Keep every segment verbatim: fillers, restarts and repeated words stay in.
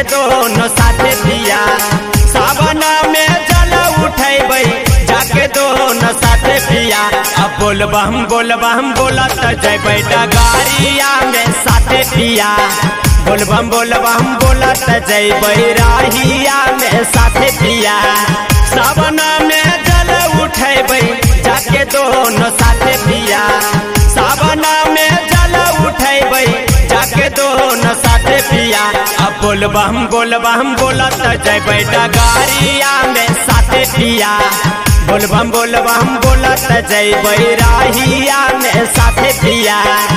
जाके दोनों साथे पिया सावन में जल उठेबै जाके दोनों साथे पिया। अब बोलबा हम बोलबा हम बोलत जैबै डगारिया में साथे पिया बोलबा हम बोलबा हम बोलत जैबै राहिया में साथे पिया सावन में जल उठेबै जाके दोनों साथे पिया सावन में जल उठेबै जाके दोनों साथे पिया। अब बोलबा हम बोलबा हम बोलत जैबै डगारिया में साथे पिया बोलबा हम बोलबा हम बोलत जैबै राहिया में साथे पिया।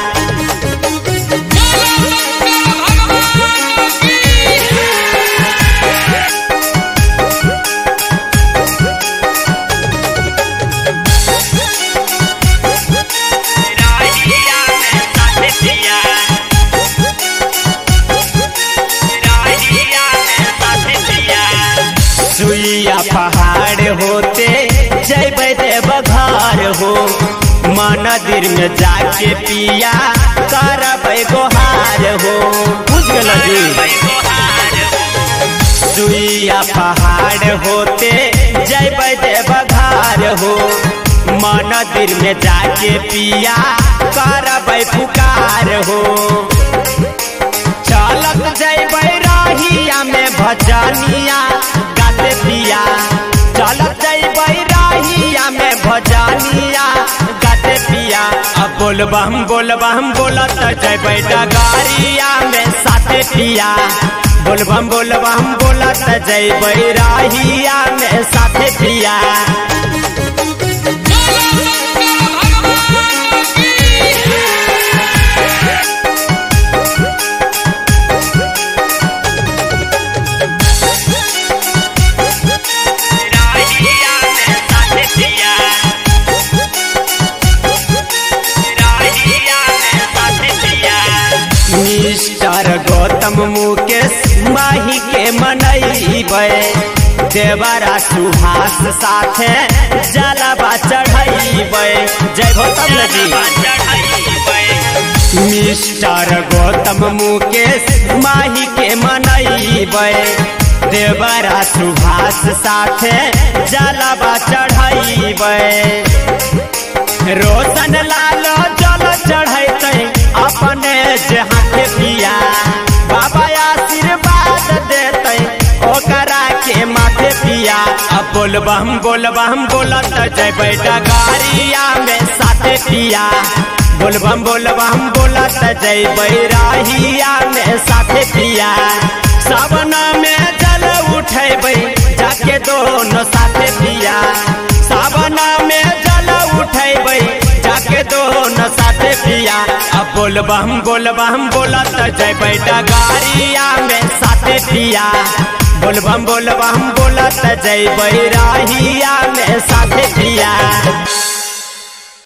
सुइया पहाड़ होते जैबै देवघर हो मंदिर में जाके पिया करबै गोहार हो बुझ गेल जी। सुइया पहाड़ होते जैबै देवघर हो मंदिर में जाके पिया करबै पुकार हो चलत जैबै राहिया में भजनिया गाते पिया चलत जैबै राहिया में भजनिया गाते पिया। अब बोलबा हम बोलबा हम बोलत जैबै डगारिया में साथे पिया बोलबा हम बोलबा हम बोलत जैबै राहिया में साथे पिया। मिस्टर गौतम मुकेश माही के मनैबै देवरा सुहास साथे जलवा चढ़ैबै जय गौतम जी। मिस्टर गौतम मुकेश माही के मनैबै देवरा सुहास साथे जलवा चढ़ैबै रोशन लाल जल चढ़ैतै अपने जे हाथे पिया बाबा आशीर्वाद देते ओकरा के माथे पिया। अब बोलबा हम बोलबा हम बोलत जैबै डगारिया में साथे पिया बोलबा हम बोलबा हम बोलत जैबै राहिया में साथे पिया सावन में जल उठेबै जाके दोनों साथे पिया सावन में जल उठेबै जाके दोनों साथे पिया। अब बोलबा हम बोलबा हम बोलत जैबै डगारिया में साथे पिया बोलबा हम बोलबा हम बोलत जैबै राहिया में साथे पिया।